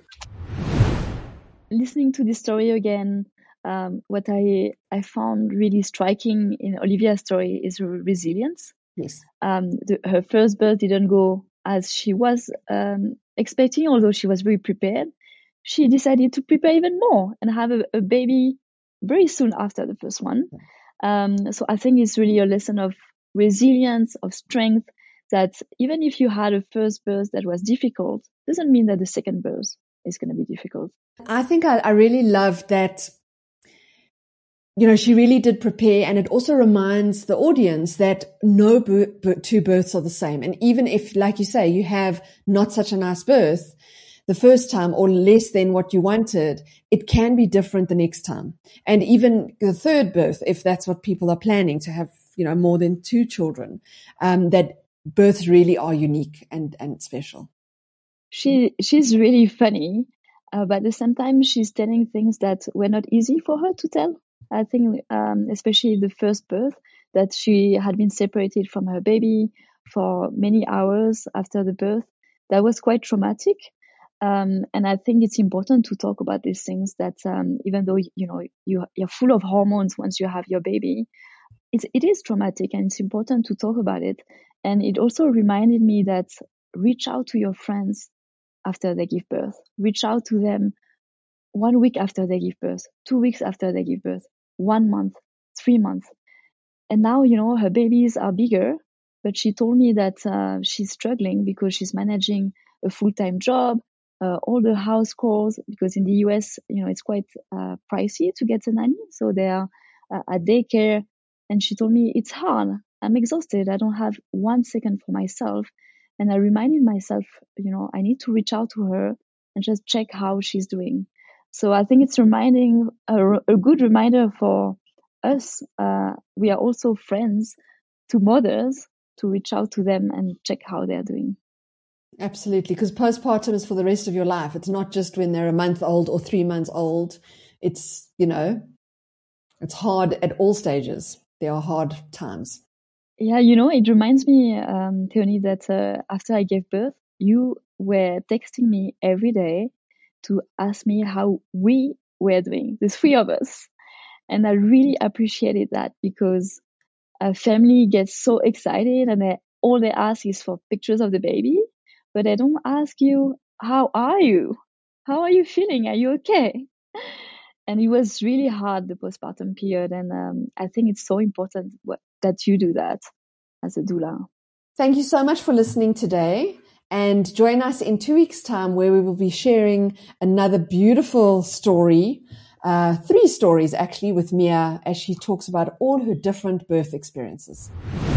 Listening to this story again, what I found really striking in Olivia's story is resilience. Yes. Her first birth didn't go as she was expecting, although she was very prepared. She decided to prepare even more and have a baby very soon after the first one. So I think it's really a lesson of resilience, of strength, that even if you had a first birth that was difficult, doesn't mean that the second birth is going to be difficult. I think I really love that, she really did prepare, and it also reminds the audience that no two births are the same. And even if, like you say, you have not such a nice birth the first time or less than what you wanted, it can be different the next time. And even the third birth, if that's what people are planning to have, more than 2 children, that births really are unique and special. She's really funny, but at the same time, she's telling things that were not easy for her to tell. I think, especially the first birth, that she had been separated from her baby for many hours after the birth. That was quite traumatic. And I think it's important to talk about these things, that even though, you're full of hormones once you have your baby, it is traumatic, and it's important to talk about it. And it also reminded me that reach out to your friends after they give birth. Reach out to them 1 week after they give birth, 2 weeks after they give birth, 1 month, 3 months. And now, her babies are bigger, but she told me that she's struggling because she's managing a full-time job, all the house calls, because in the US, it's quite pricey to get a nanny. So they are at daycare. And she told me, it's hard. I'm exhausted. I don't have 1 second for myself. And I reminded myself, I need to reach out to her and just check how she's doing. So I think it's a good reminder for us. We are also friends to mothers, to reach out to them and check how they're doing. Absolutely, because postpartum is for the rest of your life. It's not just when they're a month old or 3 months old. It's, it's hard at all stages. There are hard times. Yeah, it reminds me, Theoni, that after I gave birth, you were texting me every day to ask me how we were doing, the 3 of us. And I really appreciated that, because a family gets so excited and all they ask is for pictures of the baby, but they don't ask you, how are you? How are you feeling? Are you okay? And it was really hard, the postpartum period. And I think it's so important that you do that as a doula. Thank you so much for listening today. And join us in 2 weeks' time, where we will be sharing another beautiful story, 3 stories actually, with Mia, as she talks about all her different birth experiences.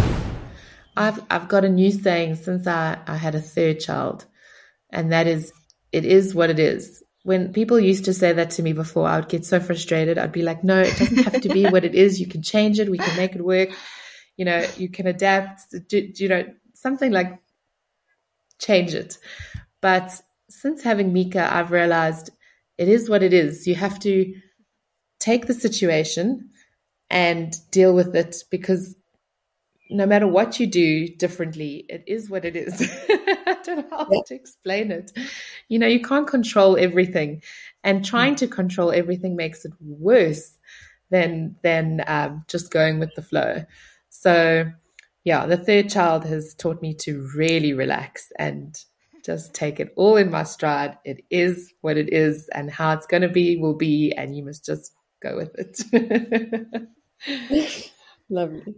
I've got a new saying since I had a third child, and that is, it is what it is. when people used to say that to me before, I would get so frustrated. I'd be like, no, it doesn't have to be what it is. You can change it. We can make it work. You know, you can adapt, something like change it. But since having Mika, I've realized it is what it is. You have to take the situation and deal with it, because no matter what you do differently, it is what it is. I don't know how to explain it. You know, you can't control everything, and trying to control everything makes it worse than just going with the flow. So yeah, the third child has taught me to really relax and just take it all in my stride. It is what it is, and how it's going to be will be, and you must just go with it. Lovely.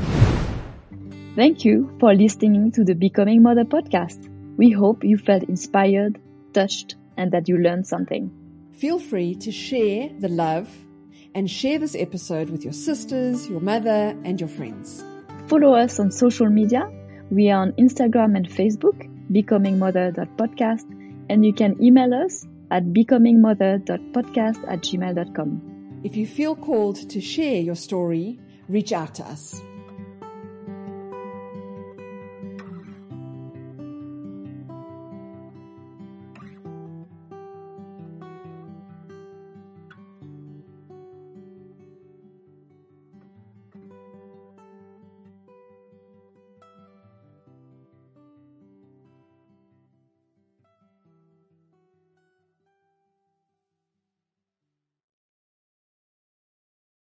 Thank you for listening to the Becoming Mother podcast. We hope you felt inspired, touched, and that you learned something. Feel free to share the love and share this episode with your sisters, your mother, and your friends. Follow us on social media. We are on Instagram and Facebook, becomingmother.podcast, and you can email us at becomingmother.podcast@gmail.com. If you feel called to share your story, reach out to us.